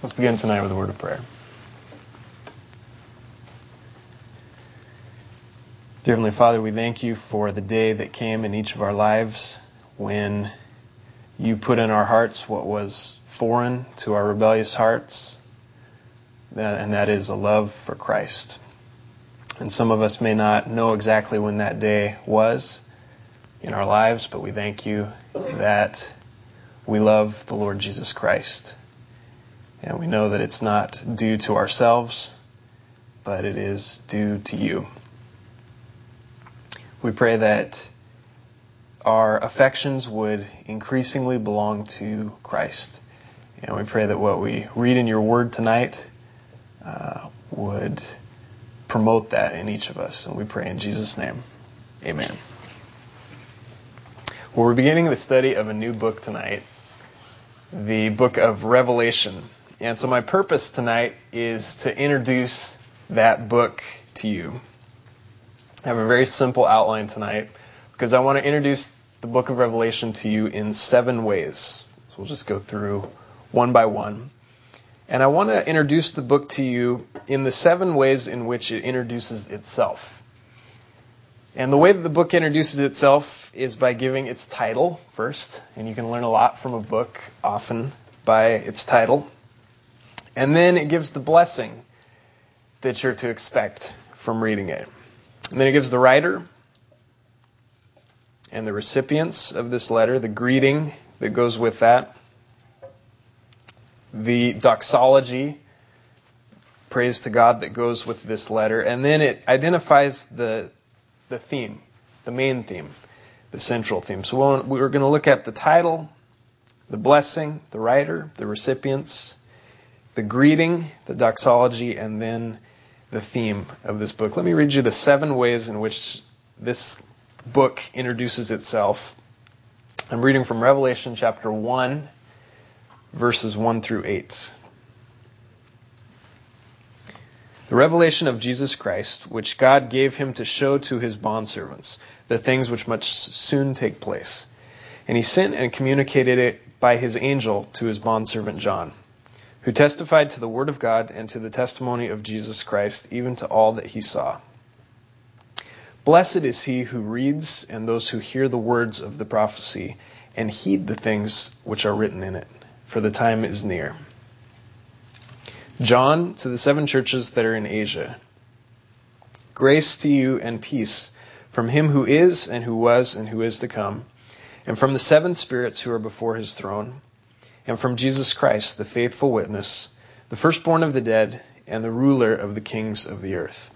Let's begin tonight with a word of prayer. Dear Heavenly Father, we thank you for the day that came in each of our lives when you put in our hearts what was foreign to our rebellious hearts, and that is a love for Christ. And some of us may not know exactly when that day was in our lives, but we thank you that we love the Lord Jesus Christ. And we know that it's not due to ourselves, but it is due to you. We pray that our affections would increasingly belong to Christ. And we pray that what we read in your word tonight would promote that in each of us. And we pray in Jesus' name. Amen. Well, we're beginning the study of a new book tonight, the book of Revelation. And so my purpose tonight is to introduce that book to you. I have a very simple outline tonight because I want to introduce the book of Revelation to you in 7 ways. So we'll just go through one by one. And I want to introduce the book to you in the 7 ways in which it introduces itself. And the way that the book introduces itself is by giving its title first. And you can learn a lot from a book often by its title. And then it gives the blessing that you're to expect from reading it. And then it gives the writer and the recipients of this letter, the greeting that goes with that, the doxology, praise to God that goes with this letter, and then it identifies the theme, the main theme, the central theme. So we're going to look at the title, the blessing, the writer, the recipients, the greeting, the doxology, and then the theme of this book. Let me read you the 7 ways in which this book introduces itself. I'm reading from Revelation chapter 1, verses 1 through 8. The revelation of Jesus Christ, which God gave him to show to his bondservants, the things which must soon take place. And he sent and communicated it by his angel to his bondservant John, who testified to the word of God and to the testimony of Jesus Christ, even to all that he saw. Blessed is he who reads and those who hear the words of the prophecy and heed the things which are written in it, for the time is near. John, to the 7 churches that are in Asia. Grace to you and peace from him who is and who was and who is to come, and from the 7 spirits who are before his throne, and from Jesus Christ, the faithful witness, the firstborn of the dead, and the ruler of the kings of the earth.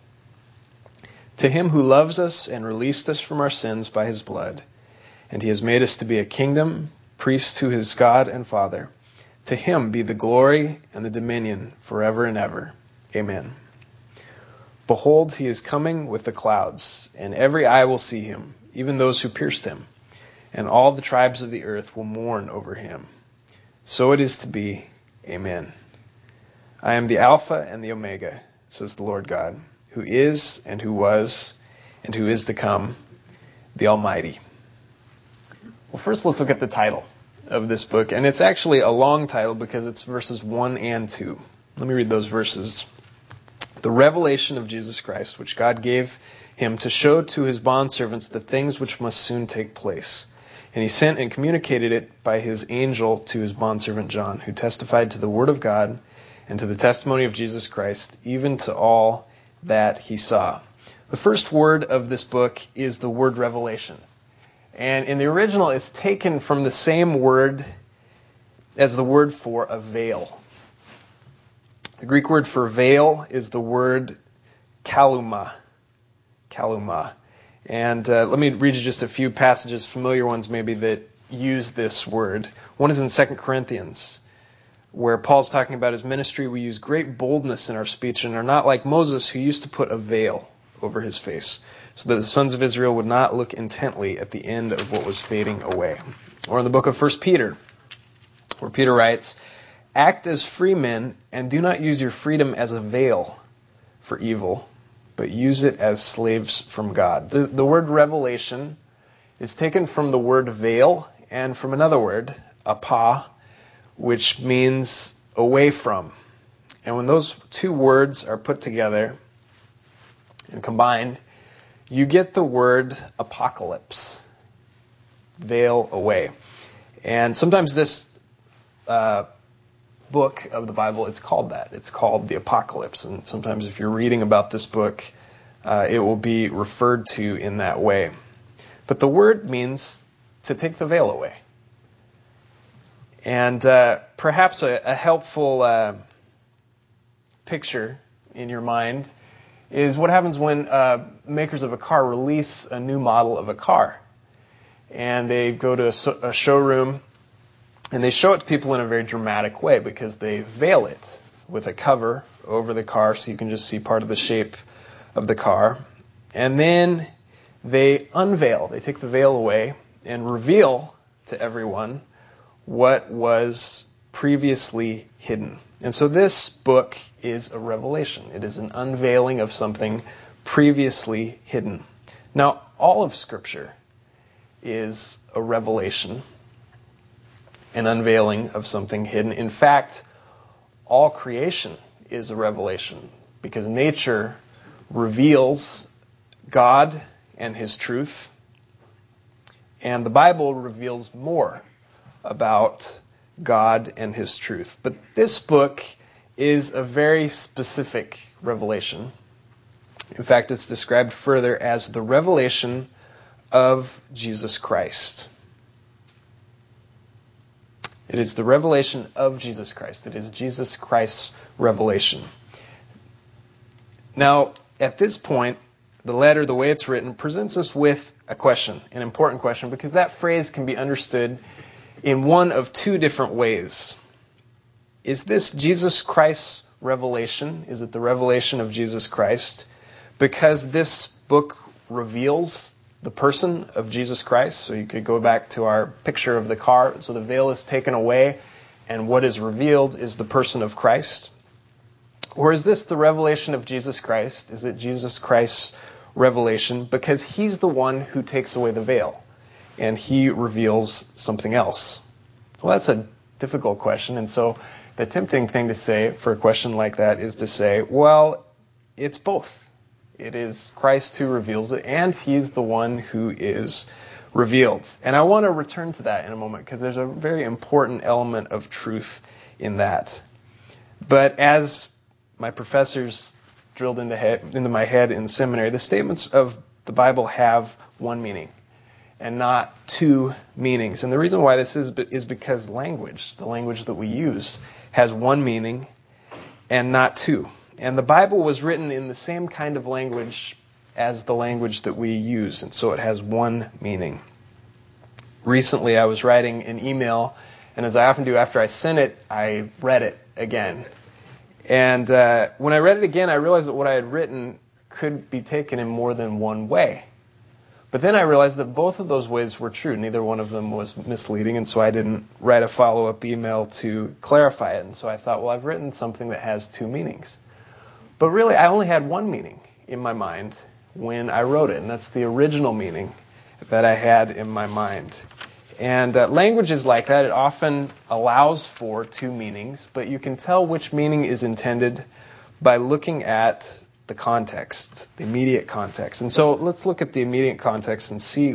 To him who loves us and released us from our sins by his blood, and he has made us to be a kingdom, priests to his God and Father, to him be the glory and the dominion forever and ever. Amen. Behold, he is coming with the clouds, and every eye will see him, even those who pierced him, and all the tribes of the earth will mourn over him. So it is to be. Amen. I am the Alpha and the Omega, says the Lord God, who is and who was and who is to come, the Almighty. Well, first let's look at the title of this book. And it's actually a long title because it's verses 1 and 2. Let me read those verses. The revelation of Jesus Christ, which God gave him to show to his bondservants the things which must soon take place. And he sent and communicated it by his angel to his bondservant John, who testified to the word of God and to the testimony of Jesus Christ, even to all that he saw. The first word of this book is the word revelation. And in the original, it's taken from the same word as the word for a veil. The Greek word for veil is the word kaluma. Kaluma. And let me read you just a few passages, familiar ones maybe, that use this word. One is in 2 Corinthians, where Paul's talking about his ministry. We use great boldness in our speech and are not like Moses, who used to put a veil over his face, so that the sons of Israel would not look intently at the end of what was fading away. Or in the book of 1 Peter, where Peter writes, act as free men and do not use your freedom as a veil for evil, but use it as slaves from God. The word revelation is taken from the word veil and from another word, apa, which means away from. And when those two words are put together and combined, you get the word apocalypse, veil away. And sometimes this book of the Bible, it's called that. It's called the Apocalypse. And sometimes if you're reading about this book, it will be referred to in that way. But the word means to take the veil away. And perhaps a helpful picture in your mind is what happens when makers of a car release a new model of a car. And they go to a showroom and they show it to people in a very dramatic way because they veil it with a cover over the car so you can just see part of the shape of the car. And then they unveil, they take the veil away and reveal to everyone what was previously hidden. And so this book is a revelation. It is an unveiling of something previously hidden. Now, all of Scripture is a revelation, an unveiling of something hidden. In fact, all creation is a revelation because nature reveals God and His truth, and the Bible reveals more about God and His truth. But this book is a very specific revelation. In fact, it's described further as the revelation of Jesus Christ. It is the revelation of Jesus Christ. It is Jesus Christ's revelation. Now, at this point, the letter, the way it's written, presents us with a question, an important question, because that phrase can be understood in one of two different ways. Is this Jesus Christ's revelation? Is it the revelation of Jesus Christ? Because this book reveals the person of Jesus Christ. So you could go back to our picture of the car. So the veil is taken away, and what is revealed is the person of Christ. Or is this the revelation of Jesus Christ? Is it Jesus Christ's revelation? Because He's the one who takes away the veil, and He reveals something else. Well, that's a difficult question, and so the tempting thing to say for a question like that is to say, well, it's both. It is Christ who reveals it, and He's the one who is revealed. And I want to return to that in a moment, because there's a very important element of truth in that. But as my professors drilled into my head in seminary, the statements of the Bible have one meaning and not two meanings. And the reason why this is because the language that we use, has one meaning and not two. And the Bible was written in the same kind of language as the language that we use, and so it has one meaning. Recently, I was writing an email, and as I often do after I sent it, I read it again. And when I read it again, I realized that what I had written could be taken in more than one way. But then I realized that both of those ways were true. Neither one of them was misleading, and so I didn't write a follow-up email to clarify it. And so I thought, well, I've written something that has two meanings. But really, I only had one meaning in my mind when I wrote it, and that's the original meaning that I had in my mind. And language is like that. It often allows for two meanings, but you can tell which meaning is intended by looking at the context, the immediate context. And so let's look at the immediate context and see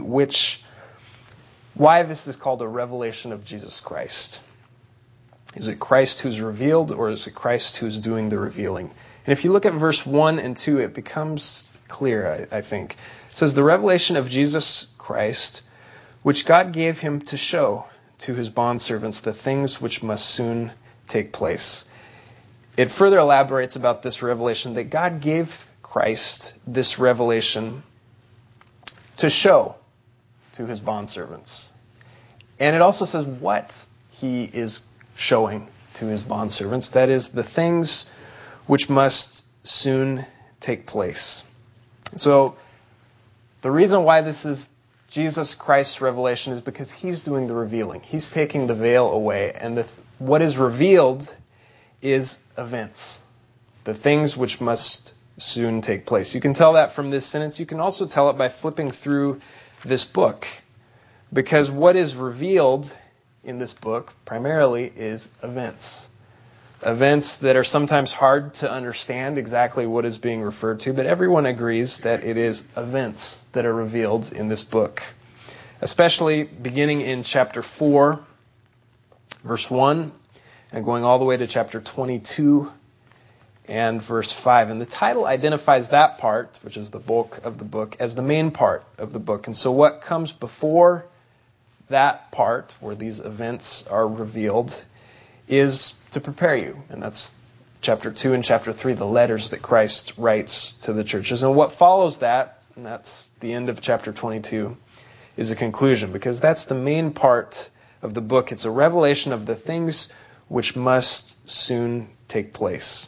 why this is called a revelation of Jesus Christ. Is it Christ who's revealed, or is it Christ who's doing the revealing? And if you look at verse 1 and 2, it becomes clear, I think. It says, the revelation of Jesus Christ, which God gave Him to show to His bondservants the things which must soon take place. It further elaborates about this revelation, that God gave Christ this revelation to show to His bondservants. And it also says what He is showing to His bondservants. That is, the things which must soon take place. So, the reason why this is Jesus Christ's revelation is because He's doing the revealing. He's taking the veil away, and what is revealed is events. The things which must soon take place. You can tell that from this sentence. You can also tell it by flipping through this book. Because what is revealed in this book primarily is events. events that are sometimes hard to understand exactly what is being referred to, but everyone agrees that it is events that are revealed in this book, especially beginning in chapter 4, verse 1, and going all the way to chapter 22 and verse 5. And the title identifies that part, which is the bulk of the book, as the main part of the book. And so what comes before that part, where these events are revealed, is to prepare you. And that's chapter 2 and chapter 3, the letters that Christ writes to the churches. And what follows that, and that's the end of chapter 22, is a conclusion, because that's the main part of the book. It's a revelation of the things which must soon take place.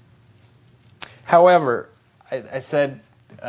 However, I said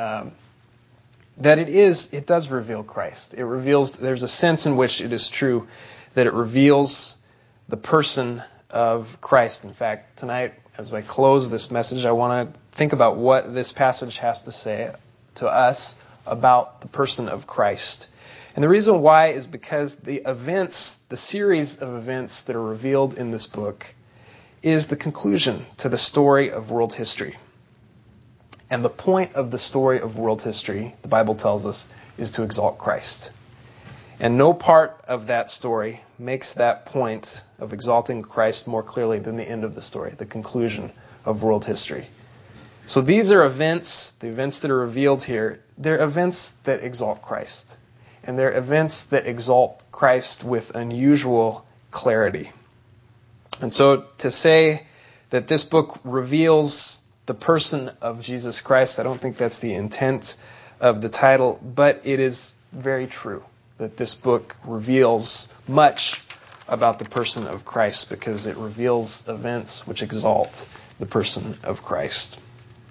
that it does reveal Christ. It reveals, there's a sense in which it is true that it reveals the person of Christ. In fact, tonight, as I close this message, I want to think about what this passage has to say to us about the person of Christ. And the reason why is because the series of events that are revealed in this book is the conclusion to the story of world history. And the point of the story of world history, the Bible tells us, is to exalt Christ. And no part of that story makes that point of exalting Christ more clearly than the end of the story, the conclusion of world history. So these are events, the events that are revealed here, they're events that exalt Christ. And they're events that exalt Christ with unusual clarity. And so to say that this book reveals the person of Jesus Christ, I don't think that's the intent of the title, but it is very true that this book reveals much about the person of Christ, because it reveals events which exalt the person of Christ.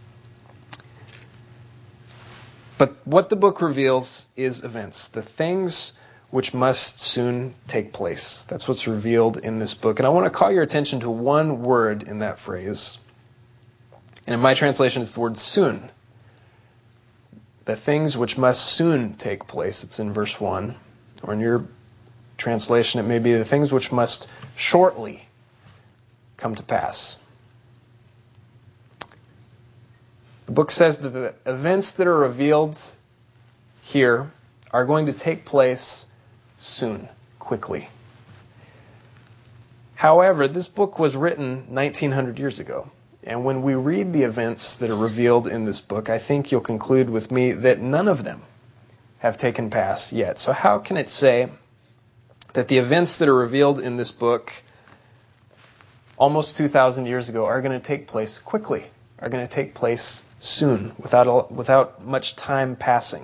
But what the book reveals is events, the things which must soon take place. That's what's revealed in this book. And I want to call your attention to one word in that phrase. And in my translation, it's the word soon. The things which must soon take place. It's in verse 1. Or in your translation, it may be the things which must shortly come to pass. The book says that the events that are revealed here are going to take place soon, quickly. However, this book was written 1900 years ago. And when we read the events that are revealed in this book, I think you'll conclude with me that none of them have taken place yet. So how can it say that the events that are revealed in this book almost 2,000 years ago are going to take place quickly, are going to take place soon, without much time passing?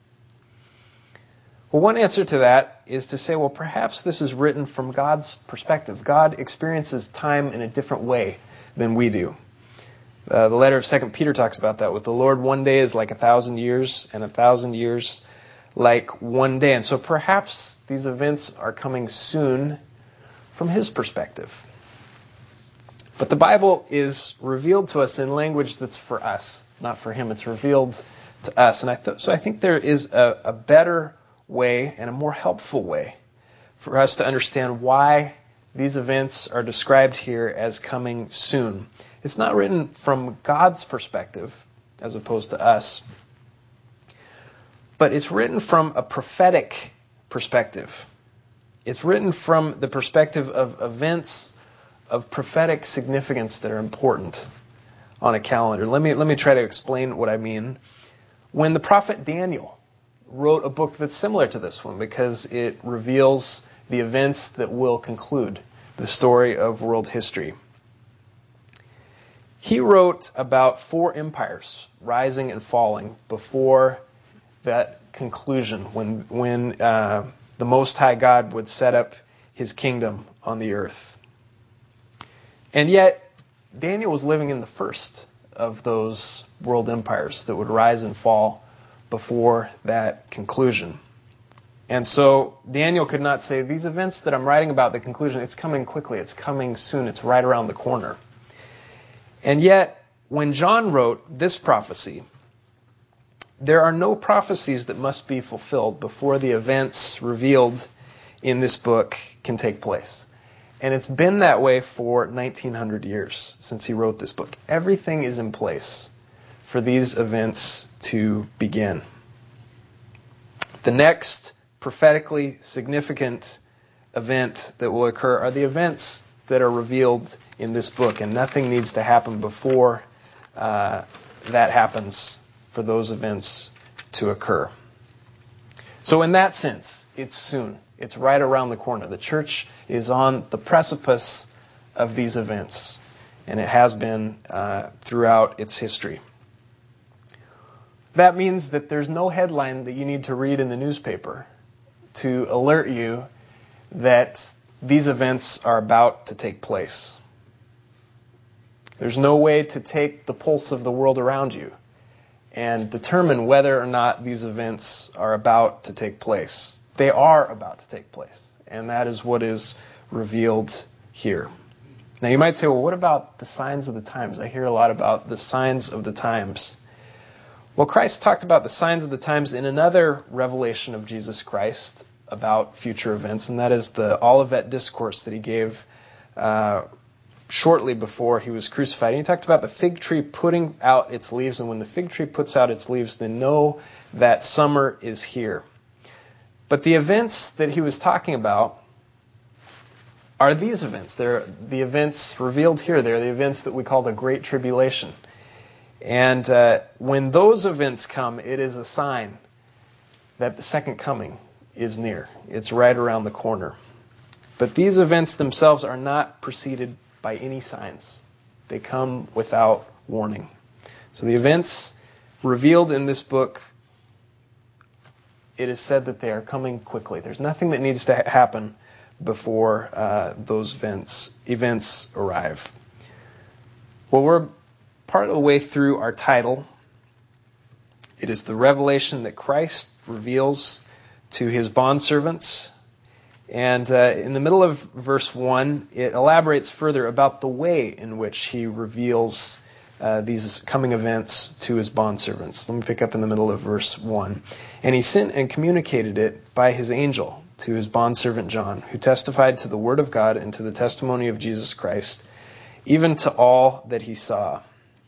Well, one answer to that is to say, well, perhaps this is written from God's perspective. God experiences time in a different way than we do. The letter of 2 Peter talks about that. With the Lord, one day is like 1,000 years, and 1,000 years like one day. And so perhaps these events are coming soon from His perspective. But the Bible is revealed to us in language that's for us, not for Him. It's revealed to us. And so I think there is a better way and a more helpful way for us to understand why these events are described here as coming soon. It's not written from God's perspective, as opposed to us, but it's written from a prophetic perspective. It's written from the perspective of events of prophetic significance that are important on a calendar. Let me try to explain what I mean. When the prophet Daniel wrote a book that's similar to this one, because it reveals the events that will conclude the story of world history. He wrote about 4 empires rising and falling before that conclusion, when the Most High God would set up His kingdom on the earth. And yet, Daniel was living in the first of those world empires that would rise and fall before that conclusion. And so Daniel could not say, these events that I'm writing about, the conclusion, it's coming quickly, it's coming soon, it's right around the corner. And yet, when John wrote this prophecy, there are no prophecies that must be fulfilled before the events revealed in this book can take place. And it's been that way for 1900 years since he wrote this book. Everything is in place for these events to begin. The next prophetically significant event that will occur are the events that are revealed in this book, and nothing needs to happen before that happens for those events to occur. So in that sense, it's soon. It's right around the corner. The church is on the precipice of these events, and it has been throughout its history. That means that there's no headline that you need to read in the newspaper to alert you that these events are about to take place. There's no way to take the pulse of the world around you and determine whether or not these events are about to take place. They are about to take place, and that is what is revealed here. Now you might say, well, what about the signs of the times? I hear a lot about the signs of the times. Well, Christ talked about the signs of the times in another revelation of Jesus Christ about future events, and that is the Olivet Discourse that he gave shortly before he was crucified. And he talked about the fig tree putting out its leaves, and when the fig tree puts out its leaves, then know that summer is here. But the events that he was talking about are these events. They're the events revealed here. They're the events that we call the Great Tribulation. And when those events come, it is a sign that the second coming is near. It's right around the corner. But these events themselves are not preceded by any signs. They come without warning. So the events revealed in this book, it is said that they are coming quickly. There's nothing that needs to happen before those events arrive. Well, we're part of the way through our title. It is the revelation that Christ reveals to his bondservants. And in the middle of verse 1, it elaborates further about the way in which he reveals these coming events to his bondservants. Let me pick up in the middle of verse 1. And he sent and communicated it by his angel to his bondservant John, who testified to the word of God and to the testimony of Jesus Christ, even to all that he saw.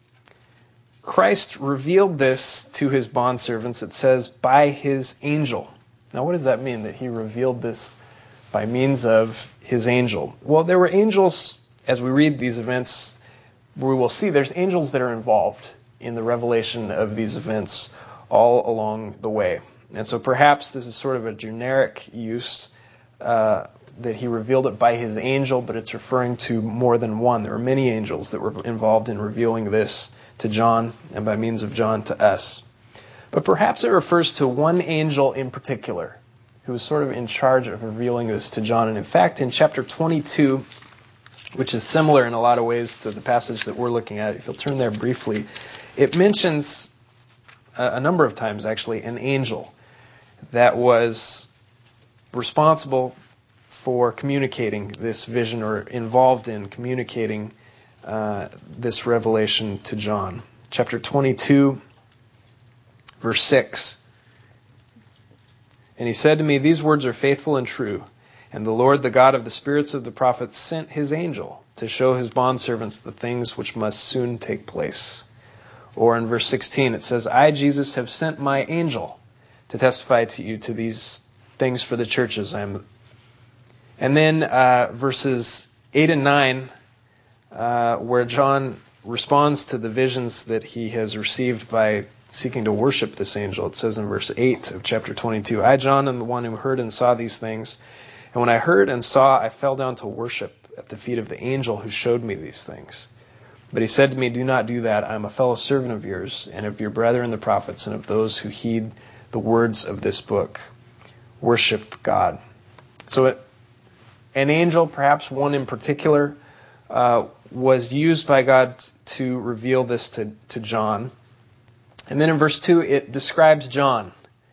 Christ revealed this to his bondservants, it says, by his angel. Now, what does that mean, that he revealed this by means of his angel? Well, there were angels, as we read these events, we will see there's angels that are involved in the revelation of these events all along the way. And so perhaps this is sort of a generic use that he revealed it by his angel, but it's referring to more than one. There were many angels that were involved in revealing this to John, and by means of John to us. But perhaps it refers to one angel in particular who was sort of in charge of revealing this to John. And in fact, in chapter 22, which is similar in a lot of ways to the passage that we're looking at, if you'll turn there briefly, it mentions a number of times, actually, an angel that was responsible for communicating this vision, or involved in communicating this revelation to John. Chapter 22, verse 6. And he said to me, these words are faithful and true. And the Lord, the God of the spirits of the prophets, sent his angel to show his bondservants the things which must soon take place. Or in verse 16, it says, I, Jesus, have sent my angel to testify to you to these things for the churches. And then verses 8 and 9, where John responds to the visions that he has received by seeking to worship this angel. It says in verse 8 of chapter 22, I, John, am the one who heard and saw these things. And when I heard and saw, I fell down to worship at the feet of the angel who showed me these things. But he said to me, do not do that. I am a fellow servant of yours and of your brethren the prophets and of those who heed the words of this book. Worship God. So an angel, perhaps one in particular, was used by God to reveal this to John. And then in verse 2, it describes John.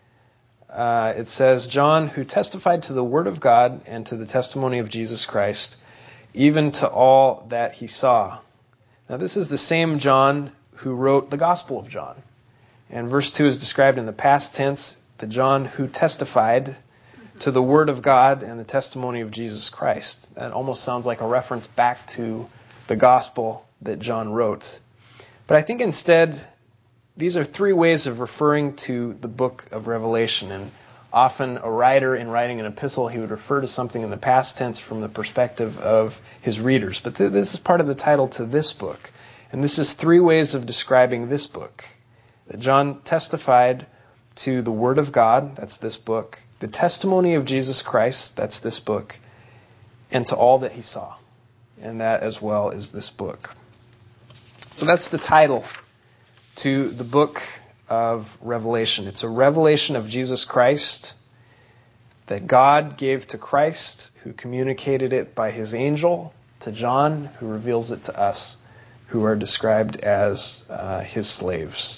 It says, John, who testified to the word of God and to the testimony of Jesus Christ, even to all that he saw. Now this is the same John who wrote the Gospel of John. And verse 2 is described in the past tense, the John who testified to the Word of God and the testimony of Jesus Christ. That almost sounds like a reference back to the gospel that John wrote. But I think instead, these are three ways of referring to the book of Revelation. And often a writer, in writing an epistle, he would refer to something in the past tense from the perspective of his readers. But this is part of the title to this book. And this is three ways of describing this book. That John testified to the Word of God, that's this book, the testimony of Jesus Christ, that's this book, and to all that he saw. And that as well is this book. So that's the title to the book of Revelation. It's a revelation of Jesus Christ that God gave to Christ, who communicated it by his angel to John, who reveals it to us, who are described as his slaves.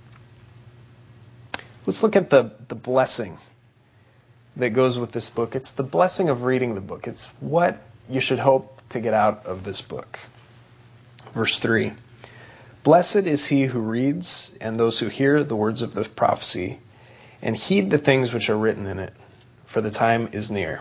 Let's look at the blessing that goes with this book. It's the blessing of reading the book. It's what you should hope to get out of this book. Verse 3. Blessed is he who reads and those who hear the words of the prophecy and heed the things which are written in it, for the time is near.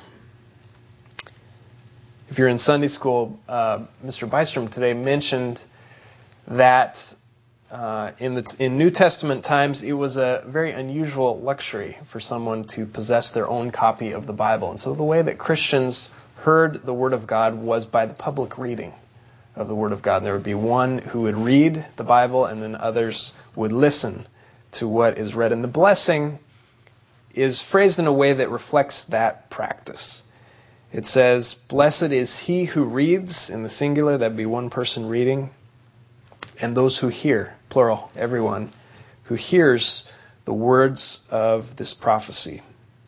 If you're in Sunday school, Mr. Bystrom today mentioned that in New Testament times, it was a very unusual luxury for someone to possess their own copy of the Bible. And so the way that Christians heard the Word of God was by the public reading of the Word of God. There would be one who would read the Bible, and then others would listen to what is read. And the blessing is phrased in a way that reflects that practice. It says, blessed is he who reads, in the singular, that'd be one person reading, and those who hear, plural, everyone, who hears the words of this prophecy.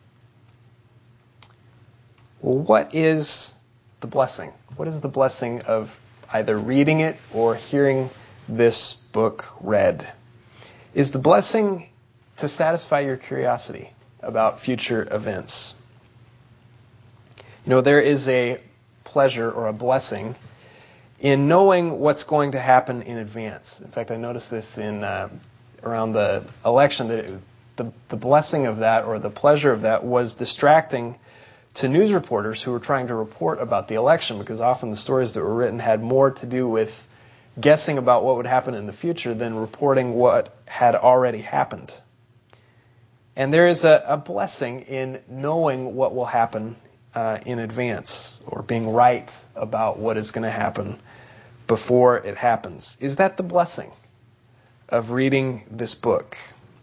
Well, what is the blessing? What is the blessing of either reading it or hearing this book read? Is the blessing to satisfy your curiosity about future events? You know, there is a pleasure or a blessing in knowing what's going to happen in advance. In fact, I noticed this in around the election, that the blessing of that, or the pleasure of that, was distracting to news reporters who were trying to report about the election, because often the stories that were written had more to do with guessing about what would happen in the future than reporting what had already happened. And there is a blessing in knowing what will happen in advance, or being right about what is going to happen before it happens. Is that the blessing of reading this book?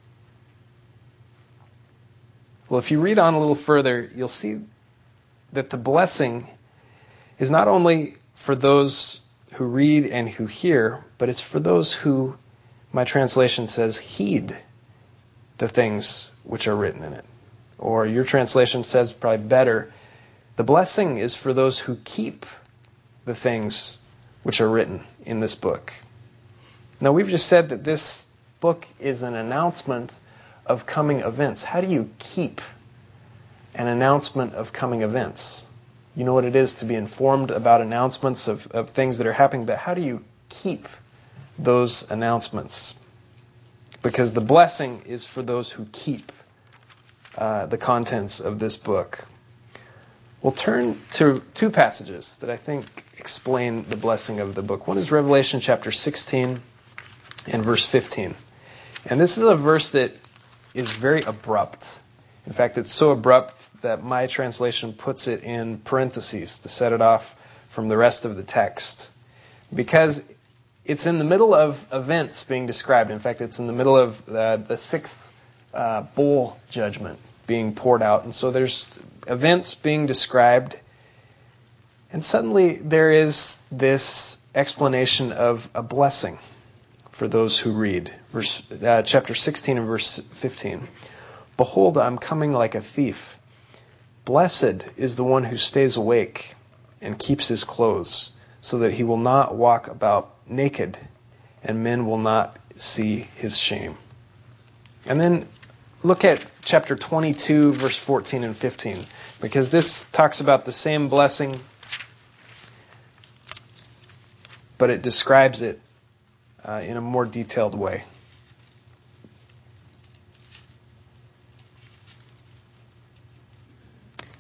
Well, if you read on a little further, you'll see that the blessing is not only for those who read and who hear, but it's for those who, my translation says, heed the things which are written in it. Or your translation says, probably better, the blessing is for those who keep the things which are written in this book. Now, we've just said that this book is an announcement of coming events. How do you keep an announcement of coming events? You know what it is to be informed about announcements of things that are happening, but how do you keep those announcements? Because the blessing is for those who keep the contents of this book. We'll turn to two passages that I think explain the blessing of the book. One is Revelation chapter 16 and verse 15. And this is a verse that is very abrupt. In fact, it's so abrupt that my translation puts it in parentheses to set it off from the rest of the text. Because it's in the middle of events being described. In fact, it's in the middle of the sixth bowl judgment being poured out. And so there's events being described. And suddenly there is this explanation of a blessing for those who read. Chapter 16 and verse 15. Behold, I'm coming like a thief. Blessed is the one who stays awake and keeps his clothes, so that he will not walk about naked, and men will not see his shame. And then look at chapter 22, verse 14 and 15, because this talks about the same blessing, but it describes it in a more detailed way.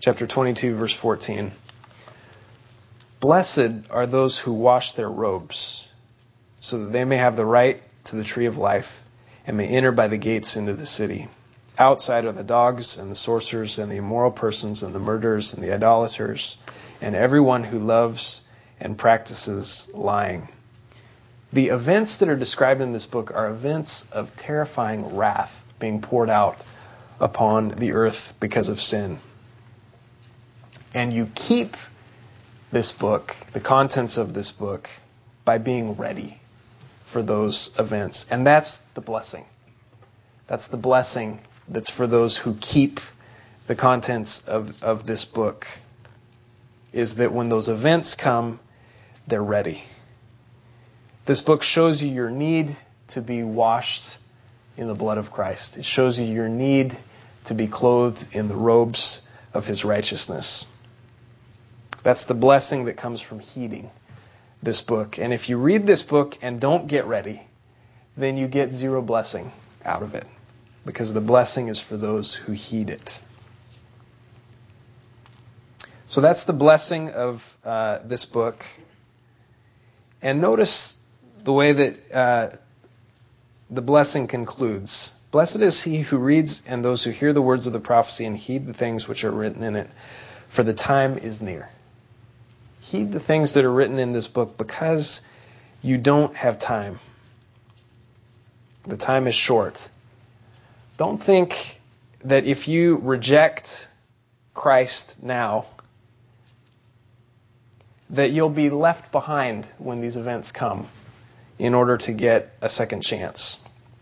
chapter 22, verse 14. Blessed are those who wash their robes, so that they may have the right to the tree of life and may enter by the gates into the city. Outside are the dogs and the sorcerers and the immoral persons and the murderers and the idolaters and everyone who loves and practices lying. The events that are described in this book are events of terrifying wrath being poured out upon the earth because of sin. And you keep this book, the contents of this book, by being ready for those events. And that's the blessing. That's the blessing that's for those who keep the contents of this book, is that when those events come, they're ready. This book shows you your need to be washed in the blood of Christ. It shows you your need to be clothed in the robes of His righteousness. That's the blessing that comes from heeding this book. And if you read this book and don't get ready, then you get zero blessing out of it, because the blessing is for those who heed it. So that's the blessing of this book. And notice the way that the blessing concludes. Blessed is he who reads and those who hear the words of the prophecy and heed the things which are written in it, for the time is near. Heed the things that are written in this book, because you don't have time. The time is short. Don't think that if you reject Christ now, that you'll be left behind when these events come in order to get a second chance.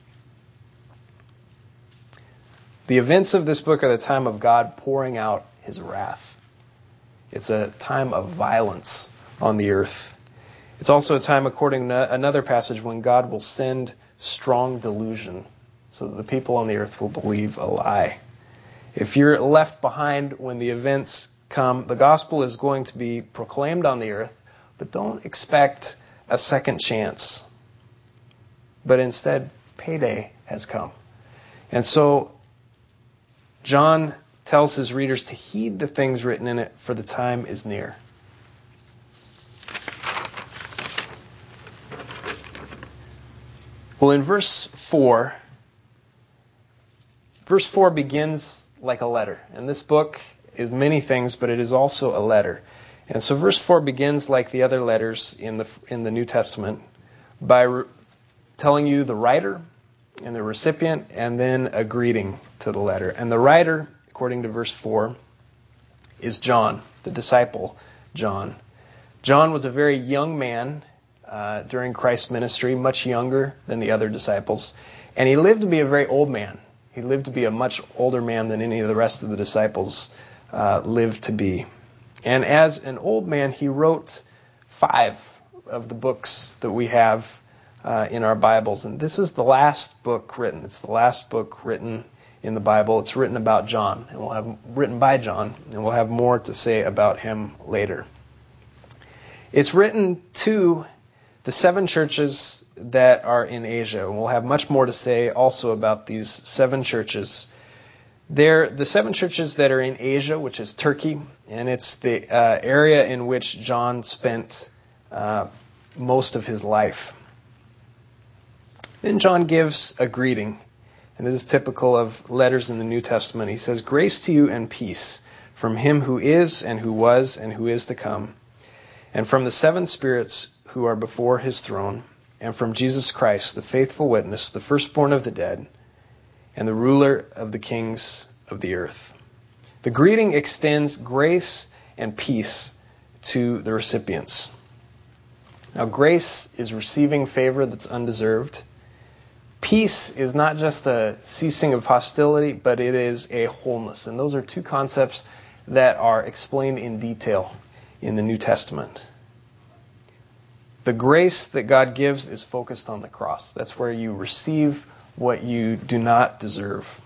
The events of this book are the time of God pouring out His wrath. It's a time of violence on the earth. It's also a time, according to another passage, when God will send strong delusion so that the people on the earth will believe a lie. If you're left behind when the events come, the gospel is going to be proclaimed on the earth, but don't expect a second chance. But instead, payday has come. And so John tells his readers to heed the things written in it, for the time is near. Well, in verse 4 begins like a letter. And this book is many things, but it is also a letter. And so verse 4 begins like the other letters in the New Testament by telling you the writer and the recipient, and then a greeting to the letter. And the writer, according to verse 4, is John, the disciple John. John was a very young man during Christ's ministry, much younger than the other disciples. And he lived to be a very old man. He lived to be a much older man than any of the rest of the disciples lived to be. And as an old man, he wrote 5 of the books that we have in our Bibles. And this is the last book written. It's the last book written in the Bible. It's written about John, and we'll have written by John, and we'll have more to say about him later. It's written to the 7 churches that are in Asia, and we'll have much more to say also about these 7 churches. They're the 7 churches that are in Asia, which is Turkey, and it's the area in which John spent most of his life. Then John gives a greeting, and this is typical of letters in the New Testament. He says, "Grace to you and peace from him who is and who was and who is to come, and from the 7 spirits who are before his throne, and from Jesus Christ, the faithful witness, the firstborn of the dead, and the ruler of the kings of the earth." The greeting extends grace and peace to the recipients. Now, grace is receiving favor that's undeserved. Peace is not just a ceasing of hostility, but it is a wholeness. And those are 2 concepts that are explained in detail in the New Testament. The grace that God gives is focused on the cross. That's where you receive what you do not deserve.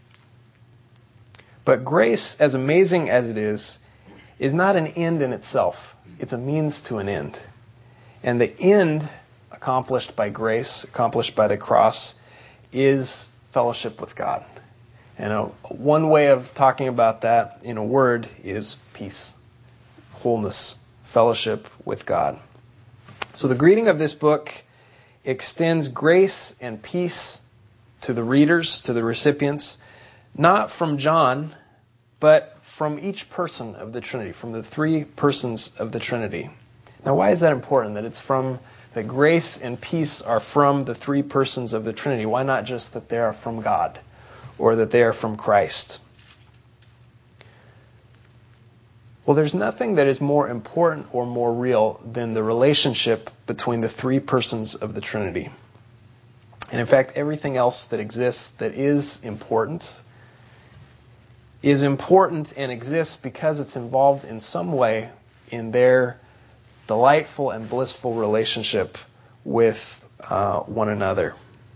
But grace, as amazing as it is not an end in itself. It's a means to an end. And the end accomplished by grace, accomplished by the cross, is fellowship with God. And one way of talking about that in a word is peace, wholeness, fellowship with God. So the greeting of this book extends grace and peace to the readers, to the recipients, not from John, but from each person of the Trinity, from the three persons of the Trinity. Now, why is that important, that grace and peace are from the three persons of the Trinity? Why not just that they are from God or that they are from Christ? Well, there's nothing that is more important or more real than the relationship between the three persons of the Trinity. And in fact, everything else that exists that is important and exists because it's involved in some way in their delightful and blissful relationship with one another.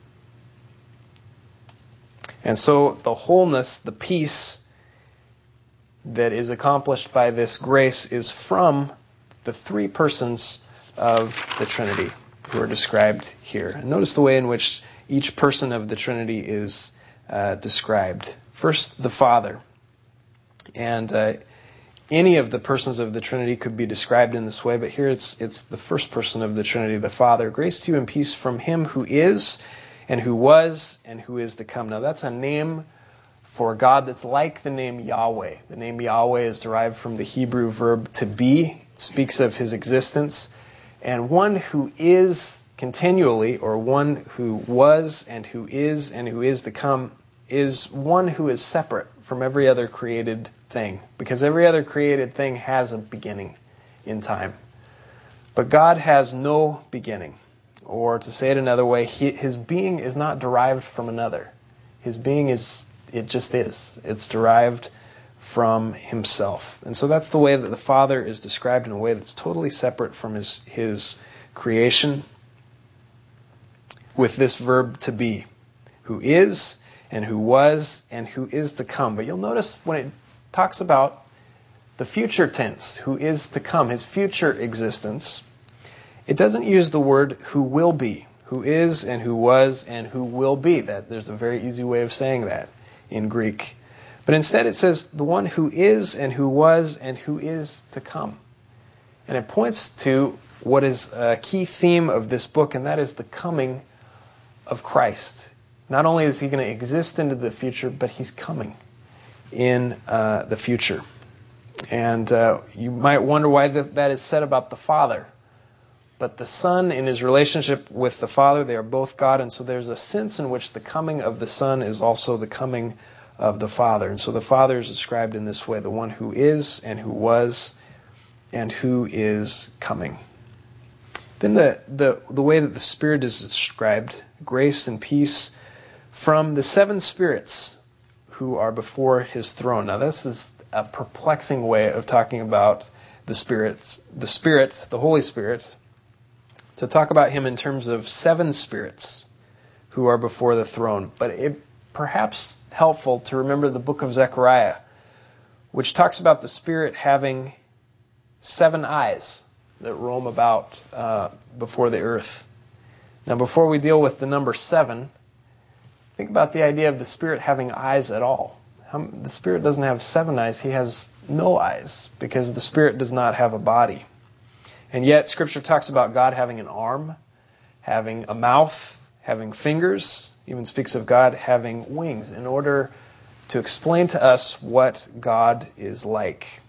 And so the wholeness, the peace that is accomplished by this grace is from the three persons of the Trinity who are described here. And notice the way in which each person of the Trinity is described. First, the Father. And any of the persons of the Trinity could be described in this way, but here it's the first person of the Trinity, the Father. Grace to you and peace from Him who is, and who was, and who is to come. Now that's a name for God that's like the name Yahweh. The name Yahweh is derived from the Hebrew verb to be. It speaks of His existence. And one who is continually, or one who was and who is to come, is one who is separate from every other created thing. Because every other created thing has a beginning in time. But God has no beginning. Or to say it another way, His being is not derived from another. His being it just is. It's derived from Himself. And so that's the way that the Father is described, in a way that's totally separate from His creation, with this verb to be, who is, and who was, and who is to come. But you'll notice when it talks about the future tense, who is to come, His future existence, it doesn't use the word who will be, who is, and who was, and who will be. There's a very easy way of saying that in Greek. But instead it says the one who is, and who was, and who is to come. And it points to what is a key theme of this book, and that is the coming of Christ. Not only is He going to exist into the future, but He's coming in the future. And you might wonder why that is said about the Father. But the Son, in His relationship with the Father, they are both God, and so there's a sense in which the coming of the Son is also the coming of the Father. And so the Father is described in this way, the one who is, and who was, and who is coming. Then the way that the Spirit is described, grace and peace from the seven spirits who are before His throne. Now this is a perplexing way of talking about the spirits, the Holy Spirit, to talk about Him in terms of seven spirits who are before the throne. But it perhaps helpful to remember the book of Zechariah, which talks about the Spirit having 7 eyes that roam about before the earth. Now, before we deal with the number 7, think about the idea of the Spirit having eyes at all. The Spirit doesn't have 7 eyes. He has no eyes because the Spirit does not have a body. And yet, Scripture talks about God having an arm, having a mouth, having fingers, even speaks of God having wings in order to explain to us what God is like.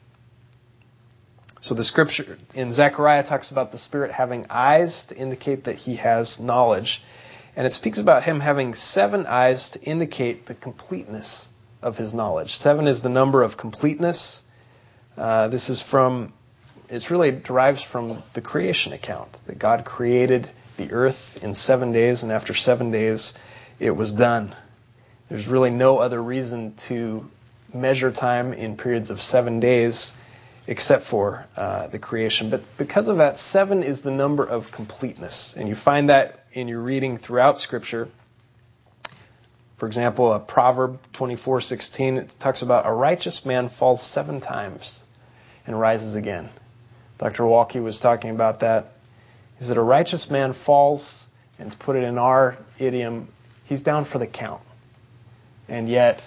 So the Scripture in Zechariah talks about the Spirit having eyes to indicate that He has knowledge. And it speaks about Him having 7 eyes to indicate the completeness of His knowledge. 7 is the number of completeness. It really derives from the creation account, that God created the earth in 7 days, and after 7 days it was done. There's really no other reason to measure time in periods of 7 days except for the creation. But because of that, 7 is the number of completeness. And you find that in your reading throughout Scripture. For example, Proverb 24:16, it talks about a righteous man falls 7 times and rises again. Dr. Walke was talking about that. He said a righteous man falls, and to put it in our idiom, he's down for the count. And yet,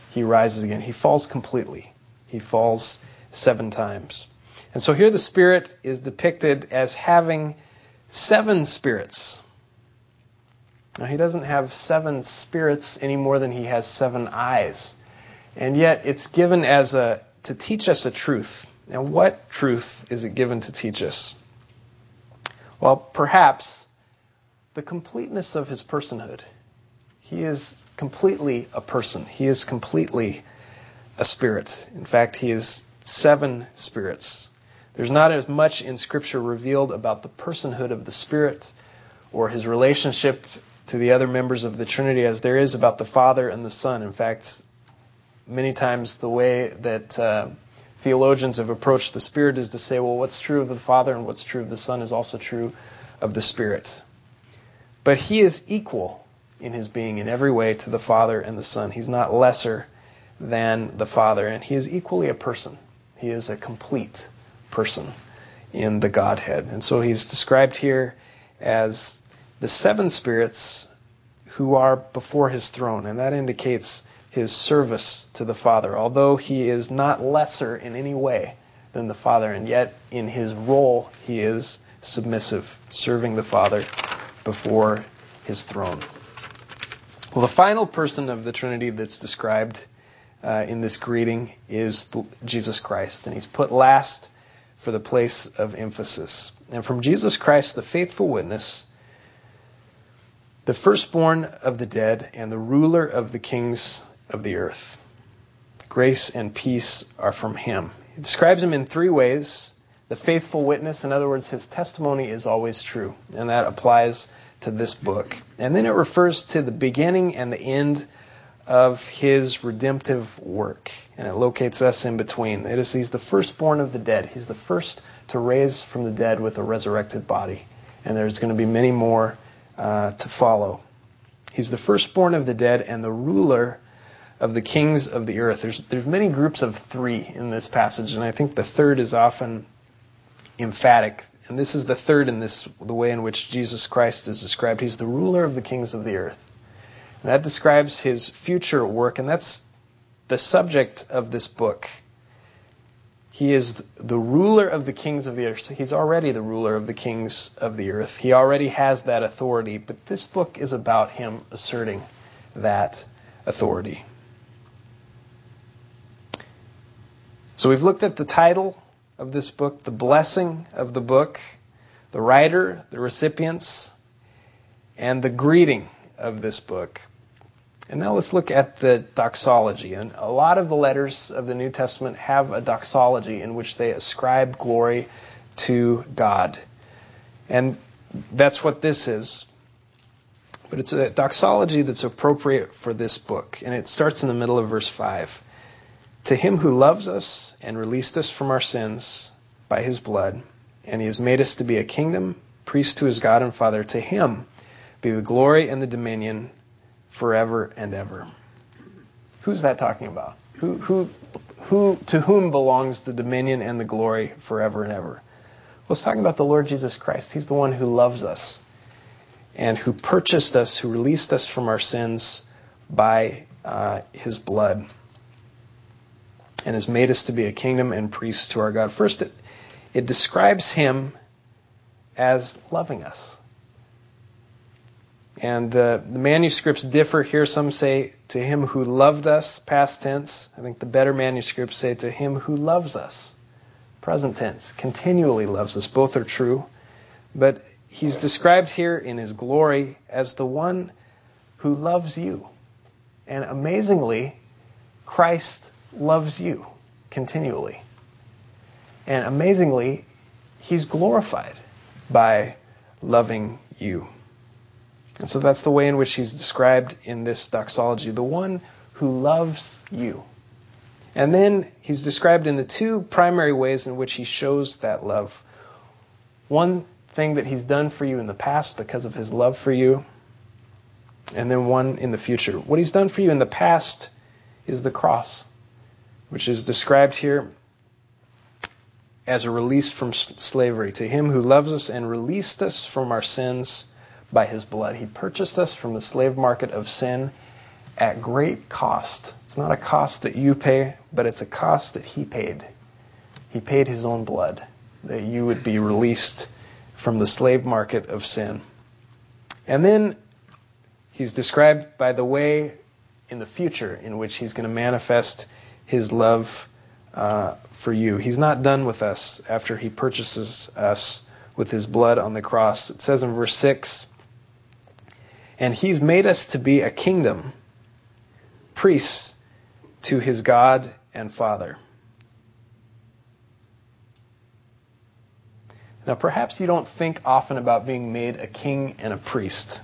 he rises again. He falls completely. He falls 7 times. And so here the Spirit is depicted as having 7 spirits. Now, he doesn't have 7 spirits any more than he has 7 eyes. And yet it's given as to teach us a truth. And what truth is it given to teach us? Well, perhaps the completeness of his personhood. He is completely a person. He is completely a spirit. In fact, he is 7 spirits. There's not as much in Scripture revealed about the personhood of the Spirit or his relationship to the other members of the Trinity as there is about the Father and the Son. In fact, many times the way that theologians have approached the Spirit is to say, well, what's true of the Father and what's true of the Son is also true of the Spirit. But he is equal in his being in every way to the Father and the Son. He's not lesser than the Father, and he is equally a person. He is a complete person in the Godhead. And so he's described here as the 7 spirits who are before his throne, and that indicates his service to the Father, although he is not lesser in any way than the Father, and yet in his role he is submissive, serving the Father before his throne. Well, the final person of the Trinity that's described in this greeting is Jesus Christ, and he's put last for the place of emphasis. And from Jesus Christ, the faithful witness, the firstborn of the dead, and the ruler of the kings of the earth. Grace and peace are from him. He describes him in 3 ways. The faithful witness, in other words, his testimony is always true, and that applies to this book. And then it refers to the beginning and the end of his redemptive work, and it locates us in between. He's the firstborn of the dead. He's the first to raise from the dead with a resurrected body, and there's going to be many more to follow. He's the firstborn of the dead and the ruler of the kings of the earth. There's many groups of 3 in this passage, and I think the third is often emphatic. And this is the third in the way in which Jesus Christ is described. He's the ruler of the kings of the earth. And that describes his future work, and that's the subject of this book. He is the ruler of the kings of the earth. He's already the ruler of the kings of the earth. He already has that authority, but this book is about him asserting that authority. So we've looked at the title of this book, the blessing of the book, the writer, the recipients, and the greeting of this book. And now let's look at the doxology. And a lot of the letters of the New Testament have a doxology in which they ascribe glory to God. And that's what this is. But it's a doxology that's appropriate for this book. And it starts in the middle of verse 5. To him who loves us and released us from our sins by his blood, and he has made us to be a kingdom, priest to his God and Father, to him be the glory and the dominion forever and ever. Who's that talking about? Who to whom belongs the dominion and the glory forever and ever? Well, it's talking about the Lord Jesus Christ. He's the one who loves us and who purchased us, who released us from our sins by his blood, and has made us to be a kingdom and priests to our God. First, it describes him as loving us. And the manuscripts differ here. Some say, to him who loved us, past tense. I think the better manuscripts say, to him who loves us, present tense, continually loves us. Both are true. But he's described here in his glory as the one who loves you. And amazingly, Christ loves you continually. And amazingly, he's glorified by loving you. And so that's the way in which he's described in this doxology, the one who loves you. And then he's described in the 2 primary ways in which he shows that love. One thing that he's done for you in the past because of his love for you, and then one in the future. What he's done for you in the past is the cross, which is described here as a release from slavery. To him who loves us and released us from our sins by his blood. He purchased us from the slave market of sin at great cost. It's not a cost that you pay, but it's a cost that he paid. He paid his own blood, that you would be released from the slave market of sin. And then he's described by the way in the future in which he's going to manifest his love for you. He's not done with us after he purchases us with his blood on the cross. It says in verse 6, and he's made us to be a kingdom, priests to his God and Father. Now, perhaps you don't think often about being made a king and a priest.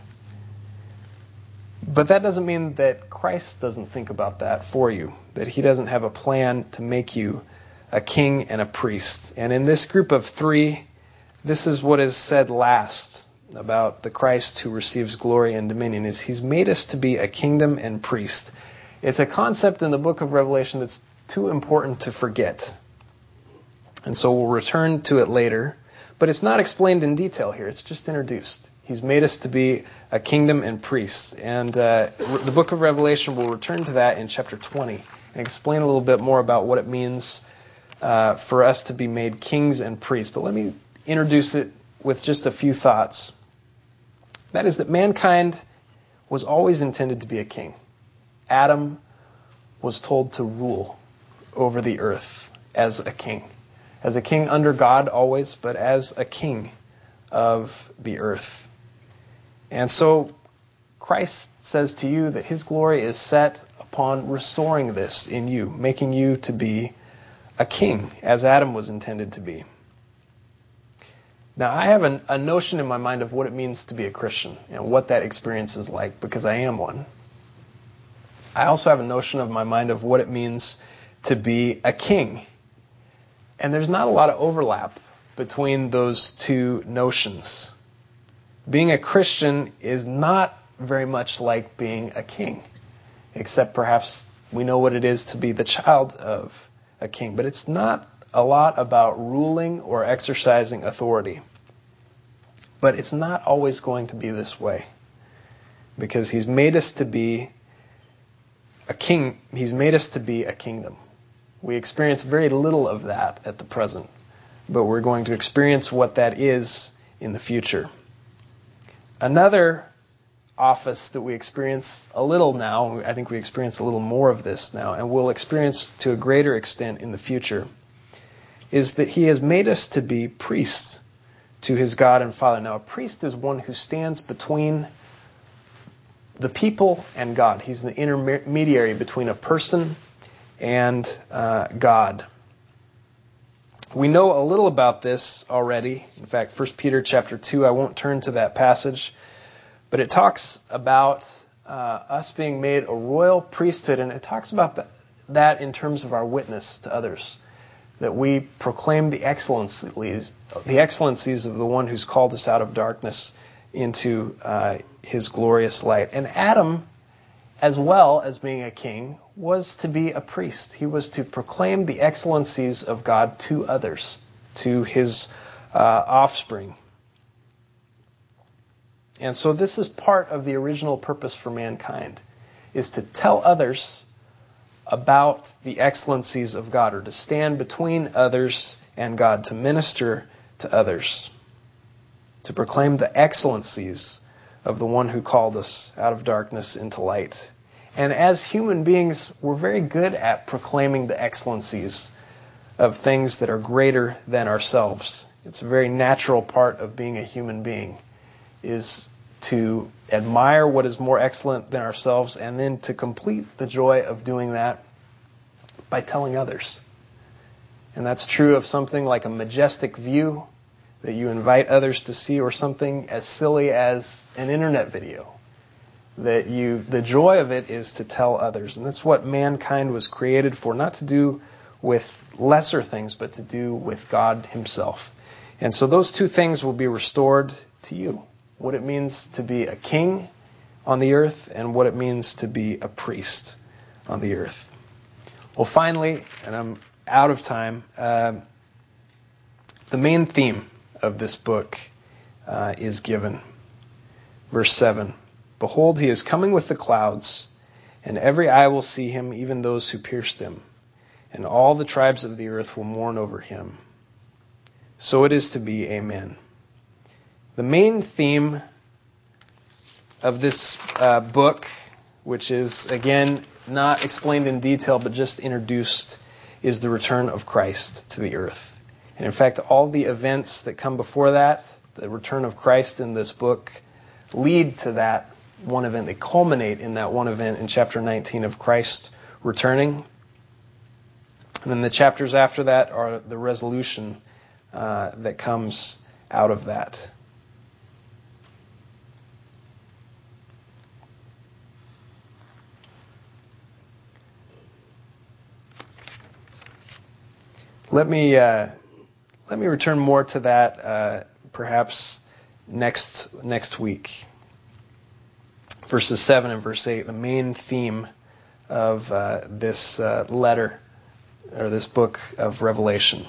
But that doesn't mean that Christ doesn't think about that for you, that he doesn't have a plan to make you a king and a priest. And in this group of three, this is what is said last about the Christ who receives glory and dominion, is he's made us to be a kingdom and priest. It's a concept in the book of Revelation that's too important to forget. And so we'll return to it later. But it's not explained in detail here. It's just introduced. He's made us to be a kingdom and priests. And the book of Revelation will return to that in chapter 20 and explain a little bit more about what it means for us to be made kings and priests. But let me introduce it with just a few thoughts. That is that mankind was always intended to be a king. Adam was told to rule over the earth as a king. As a king under God always, but as a king of the earth. And so Christ says to you that his glory is set upon restoring this in you, making you to be a king, as Adam was intended to be. Now, I have a notion in my mind of what it means to be a Christian and what that experience is like, because I am one. I also have a notion of my mind of what it means to be a king. And there's not a lot of overlap between those two notions. Being a Christian is not very much like being a king, except perhaps we know what it is to be the child of a king. But it's not a lot about ruling or exercising authority. But it's not always going to be this way, because he's made us to be a king. He's made us to be a kingdom. We experience very little of that at the present, but we're going to experience what that is in the future. Another office that we experience a little now, I think we experience a little more of this now, and we'll experience to a greater extent in the future, is that he has made us to be priests to his God and Father. Now, a priest is one who stands between the people and God. He's an intermediary between a person and God. We know a little about this already. In fact, 1 Peter chapter 2, I won't turn to that passage, but it talks about us being made a royal priesthood, and it talks about that in terms of our witness to others, that we proclaim the excellencies of the one who's called us out of darkness into his glorious light. And Adam, as well as being a king, was to be a priest. He was to proclaim the excellencies of God to others, to his offspring. And so this is part of the original purpose for mankind, is to tell others about the excellencies of God, or to stand between others and God, to minister to others, to proclaim the excellencies of the one who called us out of darkness into light. And as human beings, we're very good at proclaiming the excellencies of things that are greater than ourselves. It's a very natural part of being a human being, is to admire what is more excellent than ourselves, and then to complete the joy of doing that by telling others. And that's true of something like a majestic view that you invite others to see, or something as silly as an internet video. The joy of it is to tell others. And that's what mankind was created for, not to do with lesser things, but to do with God himself. And so those two things will be restored to you. What it means to be a king on the earth, and what it means to be a priest on the earth. Well, finally, and I'm out of time, the main theme of this book is given. Verse 7. Behold, he is coming with the clouds, and every eye will see him, even those who pierced him, and all the tribes of the earth will mourn over him. So it is to be. Amen. The main theme of this book, which is, again, not explained in detail, but just introduced, is the return of Christ to the earth. And in fact, all the events that come before that, the return of Christ in this book, lead to that one event. They culminate in that one event in chapter 19 of Christ returning. And then the chapters after that are the resolution that comes out of that. Let me return more to that perhaps next week. Verses 7 and verse 8, the main theme of this letter, or this book of Revelation.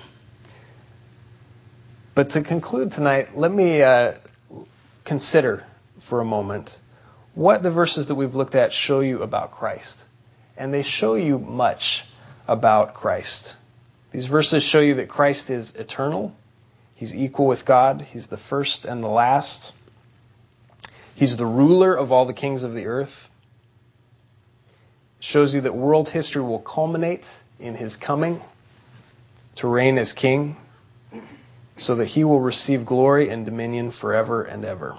But to conclude tonight, let me consider for a moment what the verses that we've looked at show you about Christ. And they show you much about Christ. These verses show you that Christ is eternal. He's equal with God. He's the first and the last. He's the ruler of all the kings of the earth. It shows you that world history will culminate in his coming to reign as king, so that he will receive glory and dominion forever and ever.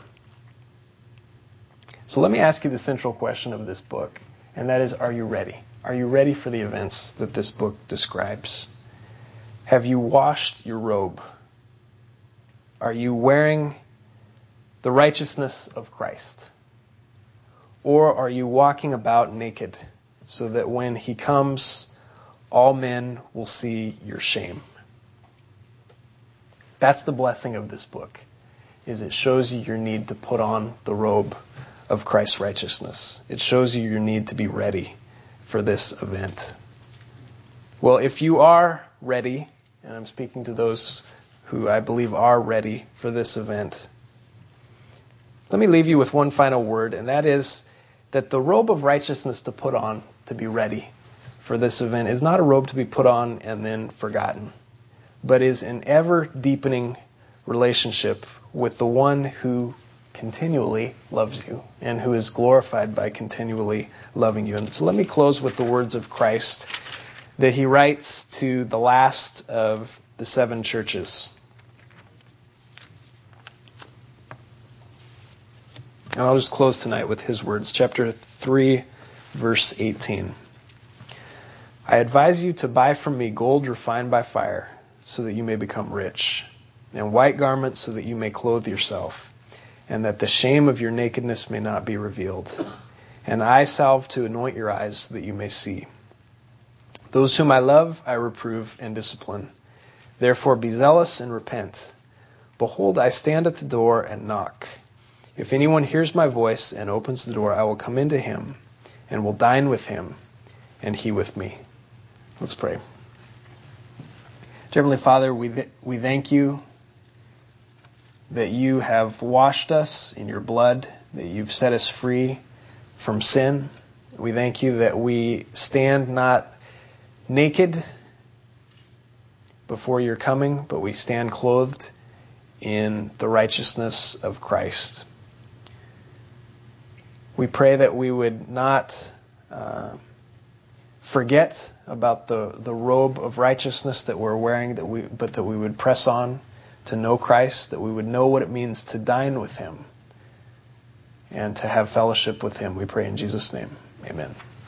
So let me ask you the central question of this book, and that is, are you ready? Are you ready for the events that this book describes? Have you washed your robe? Are you wearing the righteousness of Christ? Or are you walking about naked so that when he comes, all men will see your shame? That's the blessing of this book, is it shows you your need to put on the robe of Christ's righteousness. It shows you your need to be ready for this event. Well, if you are ready, and I'm speaking to those who I believe are ready for this event, let me leave you with one final word, and that is that the robe of righteousness to put on to be ready for this event is not a robe to be put on and then forgotten, but is an ever-deepening relationship with the one who continually loves you and who is glorified by continually loving you. And so let me close with the words of Christ that he writes to the last of the 7 churches. And I'll just close tonight with his words. Chapter 3, verse 18. I advise you to buy from me gold refined by fire, so that you may become rich, and white garments so that you may clothe yourself, and that the shame of your nakedness may not be revealed, and eye salve to anoint your eyes so that you may see. Those whom I love, I reprove and discipline. Therefore be zealous and repent. Behold, I stand at the door and knock. If anyone hears my voice and opens the door, I will come into him and will dine with him and he with me. Let's pray. Dear Heavenly Father, we thank you that you have washed us in your blood, that you've set us free from sin. We thank you that we stand not naked before your coming, but we stand clothed in the righteousness of Christ. We pray that we would not forget about the robe of righteousness that we're wearing, but that we would press on to know Christ, that we would know what it means to dine with him and to have fellowship with him. We pray in Jesus' name. Amen.